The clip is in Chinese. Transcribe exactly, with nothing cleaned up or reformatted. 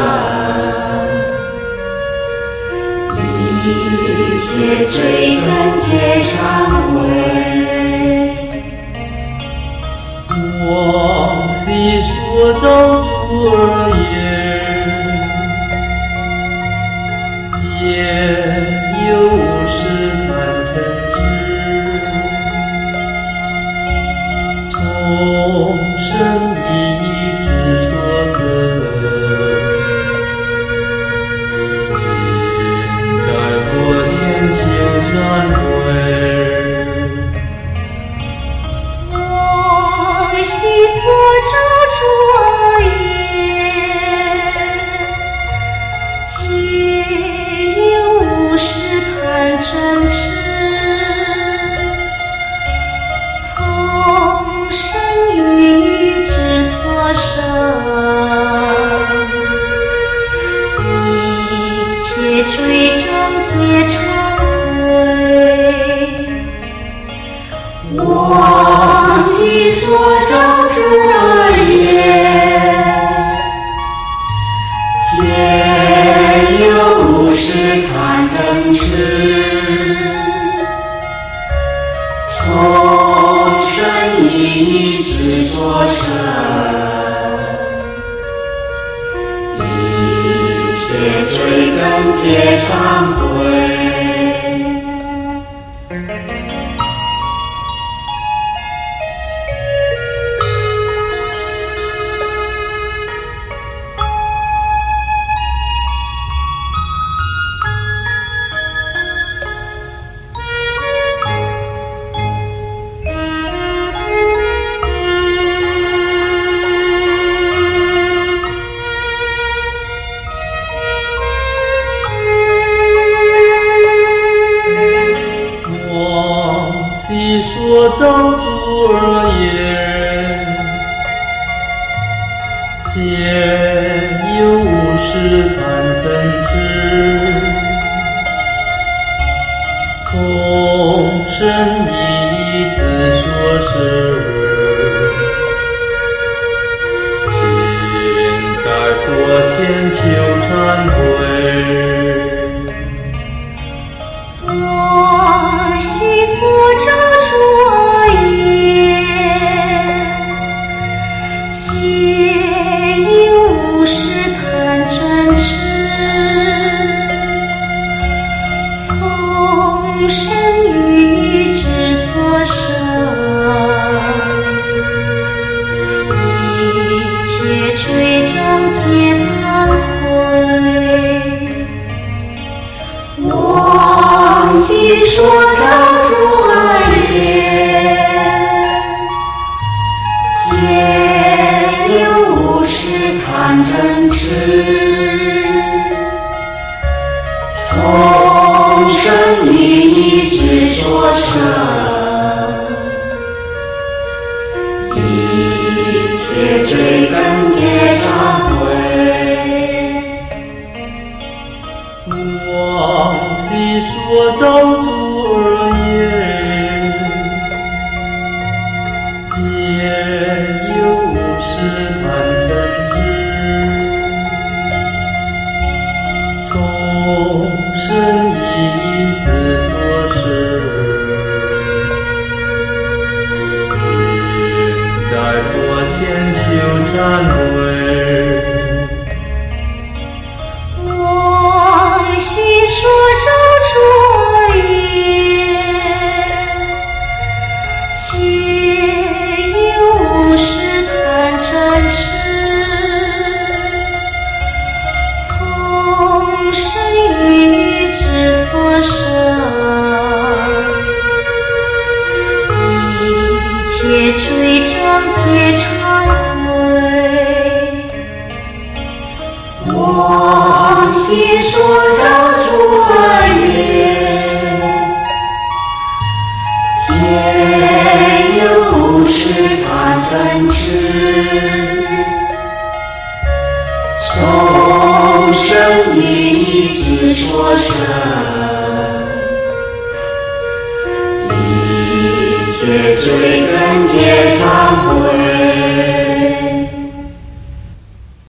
一切追根皆忏悔。 往昔所造诸恶业，皆由无始贪嗔痴，从生意之所生，今在佛前求忏悔。 往昔所造诸恶业，皆由无始贪嗔痴，从生于之所生，一切罪障皆忏悔。往昔所造诸恶业，皆由无始贪嗔痴，从生意之所生，一切罪根皆忏悔。 所造诸恶业，皆由无始贪嗔痴，从生意之所生，今在佛前求忏悔。 往昔所造诸恶业，皆由无始贪嗔痴，从生于之所生，一切罪障皆忏悔。往昔所造诸恶业，皆由无始贪嗔痴，从生意之所生，一切罪根皆忏悔。 往昔所造诸恶业，皆由无始贪嗔痴，从生意之所生，今在佛前求忏悔。 往昔所造诸恶业，皆由无始贪嗔痴，从生于之所生，一切罪障皆忏悔。往昔所造诸恶业，皆由无始贪嗔痴，从生意之所生，一切罪根皆忏悔。